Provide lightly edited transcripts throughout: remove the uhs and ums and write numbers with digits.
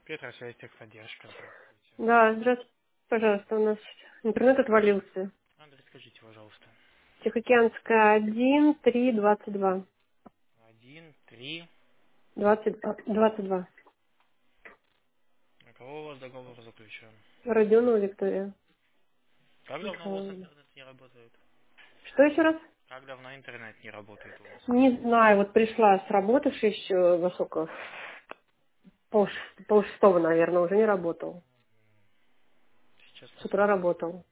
Петра-связь техподдержка, здравствуйте. Да, здравствуйте, пожалуйста, у нас интернет отвалился. Адрес скажите, пожалуйста. Тихоокеанская 1, 3, 22. 1, 3. 22. На кого у вас договор заключен? Родионова Виктория Как давно у вас Михайловна. интернет не работает? Что еще раз? Как давно интернет не работает у вас? Не знаю, вот пришла с работы еще во сколько? Полшестого, наверное, уже не работал. Сейчас С утра посмотрим. работал.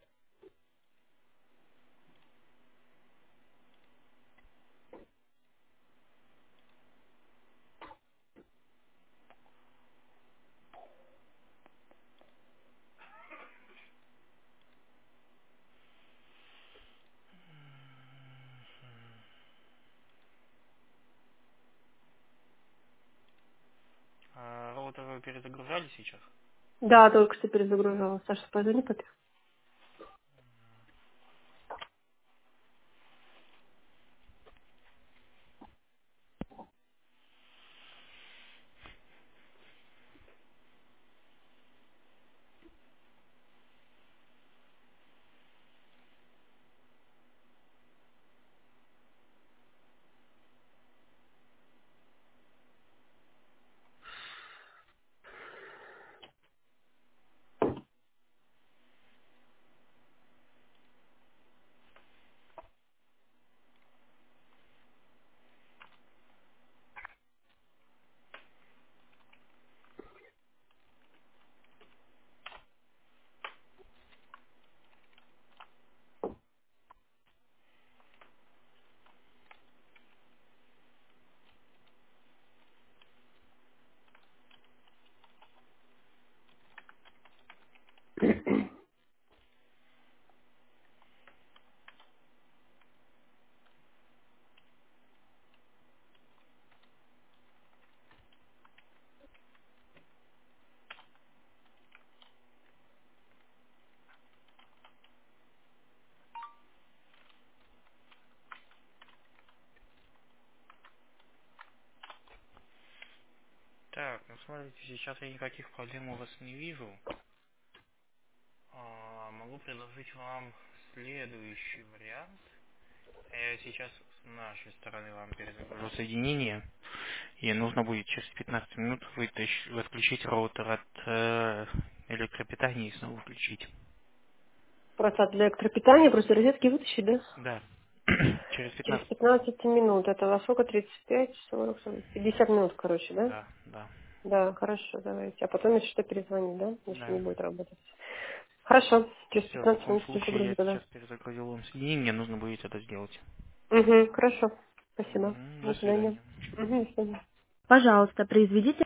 А роутер вы перезагружали сейчас? Да, только что перезагружала. Саша, позвони потом. Так, ну смотрите, сейчас я никаких проблем у вас не вижу. Могу предложить вам следующий вариант. Я сейчас с нашей стороны вам перезагружу соединение. И нужно будет через 15 минут отключить роутер от электропитания и снова включить. Просто от электропитания, просто розетки вытащить, да? Да. Через Через 15 минут. 15 минут. Это во сколько? 35, 40, 40, 50 минут, короче, да? Да, да. Да, хорошо, давайте. А потом, если что, перезвонить, да? Если не Да. будет работать. Хорошо, через Все, в 15 таком минут случае загрузить я тогда. сейчас перезагрузил вам соединение, мне нужно будет это сделать. Угу, хорошо. Спасибо. Мгм, До до свидания. свидания. Угу, до свидания. Пожалуйста, произведите